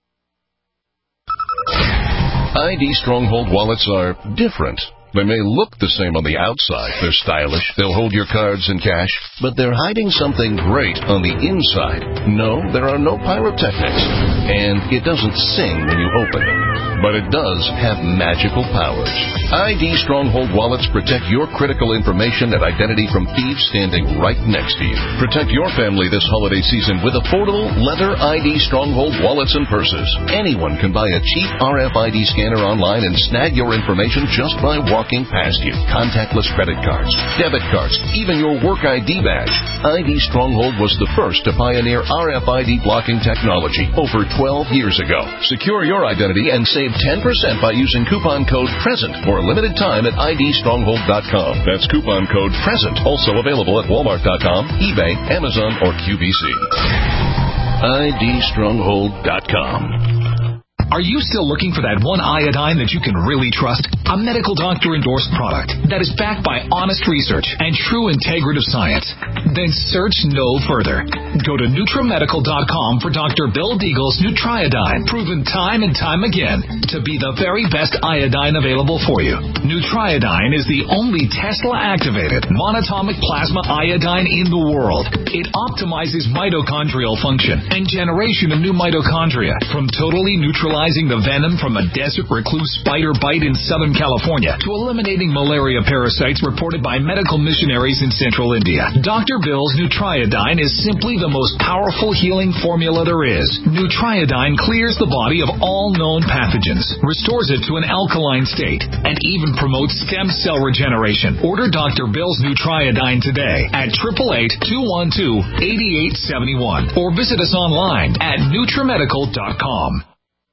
I D Stronghold wallets are different. They may look the same on the outside. They're stylish. They'll hold your cards and cash, but they're hiding something great on the inside. No, there are no pyrotechnics, and it doesn't sing when you open it. But it does have magical powers. I D Stronghold wallets protect your critical information and identity from thieves standing right next to you. Protect your family this holiday season with affordable leather I D Stronghold wallets and purses. Anyone can buy a cheap R F I D scanner online and snag your information just by walking past you. Contactless credit cards, debit cards, even your work I D badge. I D Stronghold was the first to pioneer R F I D blocking technology over twelve years ago. Secure your identity and save ten percent by using coupon code PRESENT for a limited time at I D stronghold dot com. That's coupon code PRESENT. Also available at walmart dot com, eBay, Amazon, or Q V C. I D stronghold dot com. Are you still looking for that one iodine that you can really trust? A medical doctor-endorsed product that is backed by honest research and true integrative science? Then search no further. Go to nutramedical dot com for Doctor Bill Deagle's Nutriodine, proven time and time again to be the very best iodine available for you. Nutriodine is the only Tesla-activated monatomic plasma iodine in the world. It optimizes mitochondrial function and generation of new mitochondria from totally neutralized neutralizing the venom from a desert recluse spider bite in Southern California to eliminating malaria parasites reported by medical missionaries in central India. Doctor Bill's Nutriodine is simply the most powerful healing formula there is. Nutriodine clears the body of all known pathogens, restores it to an alkaline state, and even promotes stem cell regeneration. Order Doctor Bill's Nutriodine today at eight eight eight, two one two, eight eight seven one or visit us online at Nutrimedical dot com.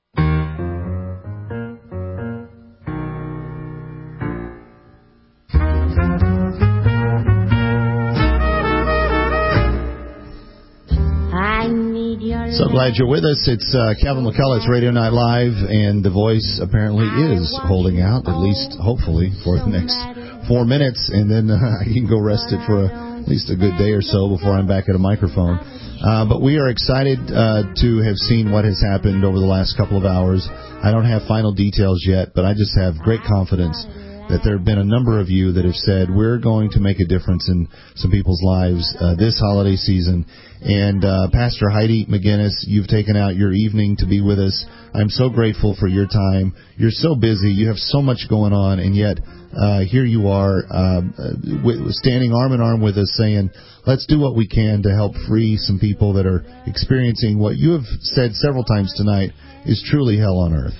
So glad you're with us. It's uh, Kevin McCullough. It's Radio Night Live, and the voice apparently is holding out, at least hopefully, for the next four minutes, and then uh, I can go rest it for a, at least a good day or so before I'm back at a microphone. Uh, but we are excited uh, to have seen what has happened over the last couple of hours. I don't have final details yet, but I just have great confidence that there have been a number of you that have said, we're going to make a difference in some people's lives uh, this holiday season. And uh, Pastor Heidi McGinnis, you've taken out your evening to be with us. I'm so grateful for your time. You're so busy. You have so much going on, and yet uh, here you are uh, w- standing arm in arm with us saying, let's do what we can to help free some people that are experiencing what you have said several times tonight is truly hell on earth.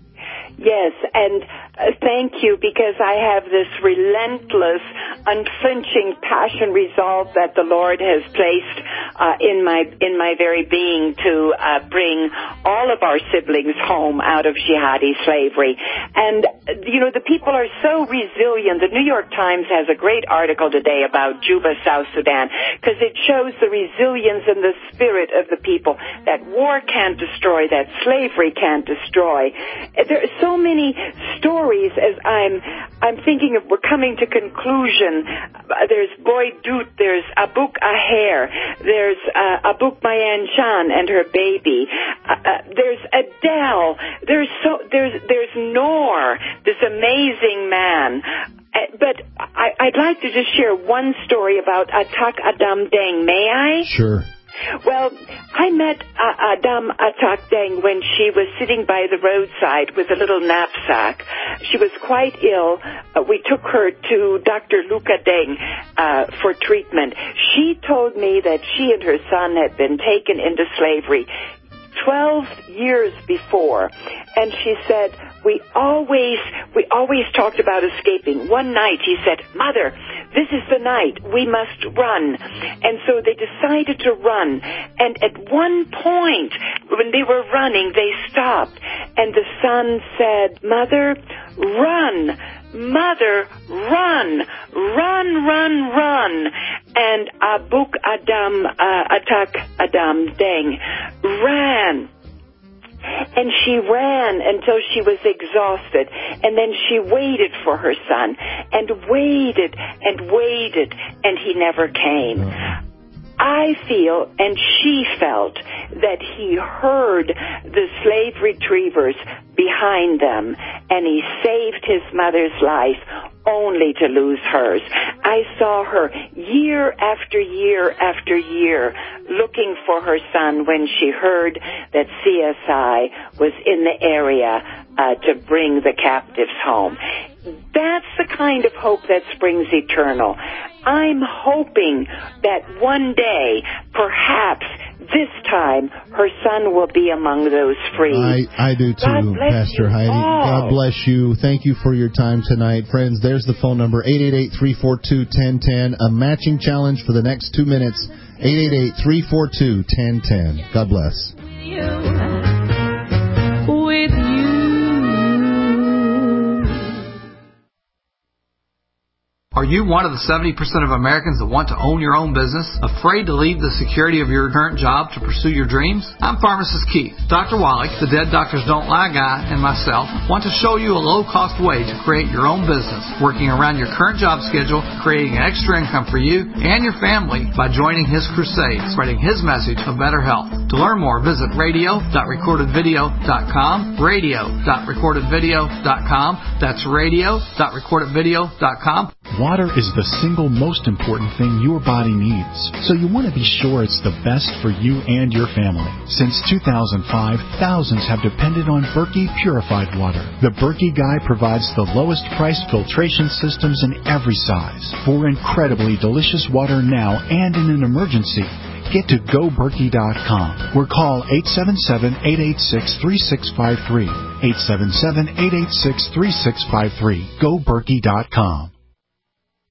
Yes, and uh, thank you, because I have this relentless, unflinching passion resolve that the Lord has placed uh, in my in my very being to uh, bring all of our siblings home out of jihadi slavery. And, you know, the people are so resilient. The New York Times has a great article today about Juba, South Sudan, because it shows the resilience and the spirit of the people that war can't destroy, that slavery can't destroy. There are so many stories as I'm I'm thinking of, we're coming to conclusion. There's Boy Doot, there's Abuk Aher, there's uh, Abuk Mayan Chan and her baby. Uh, uh, there's Adele. There's so there's there's Noor, this amazing man. Uh, but I, I'd like to just share one story about Atak Adam Deng. May I? Sure. Well, I met uh, Adam Atak Deng when she was sitting by the roadside with a little knapsack. She was quite ill. Uh, we took her to Doctor Luca Deng uh, for treatment. She told me that she and her son had been taken into slavery twelve years before, and she said, we always we always talked about escaping. One night he said, Mother, this is the night. We must run. And so they decided to run. And at one point, when they were running, they stopped. And the son said, Mother, run. Mother, run. Run, run, run. And Abuk Adam, uh, Atak Adam Deng ran. And she ran until she was exhausted. And then she waited for her son and waited and waited, and he never came. I feel, and she felt, that he heard the slave retrievers behind them, and he saved his mother's life only to lose hers. I saw her year after year after year looking for her son when she heard that C S I was in the area uh, to bring the captives home. That's the kind of hope that springs eternal. I'm hoping that one day, perhaps this time, her son will be among those free. I, I do too, Pastor Heidi. all. God bless you. Thank you for your time tonight. Friends, there's the phone number, eight eight eight, three four two, one zero one zero. A matching challenge for the next two minutes, eight eight eight, three four two, one zero one zero. God bless. With you. Are you one of the seventy percent of Americans that want to own your own business? Afraid to leave the security of your current job to pursue your dreams? I'm Pharmacist Keith. Doctor Wallach, the Dead Doctors Don't Lie guy, and myself want to show you a low-cost way to create your own business, working around your current job schedule, creating an extra income for you and your family by joining his crusade, spreading his message of better health. To learn more, visit radio dot recorded video dot com, radio dot recorded video dot com. That's radio dot recorded video dot com. Water is the single most important thing your body needs, so you want to be sure it's the best for you and your family. Since two thousand five, thousands have depended on Berkey purified water. The Berkey Guy provides the lowest priced filtration systems in every size for incredibly delicious water now and in an emergency. Get to go berkey dot com or call eight seven seven, eight eight six, three six five three. eight seven seven, eight eight six, three six five three. go berkey dot com.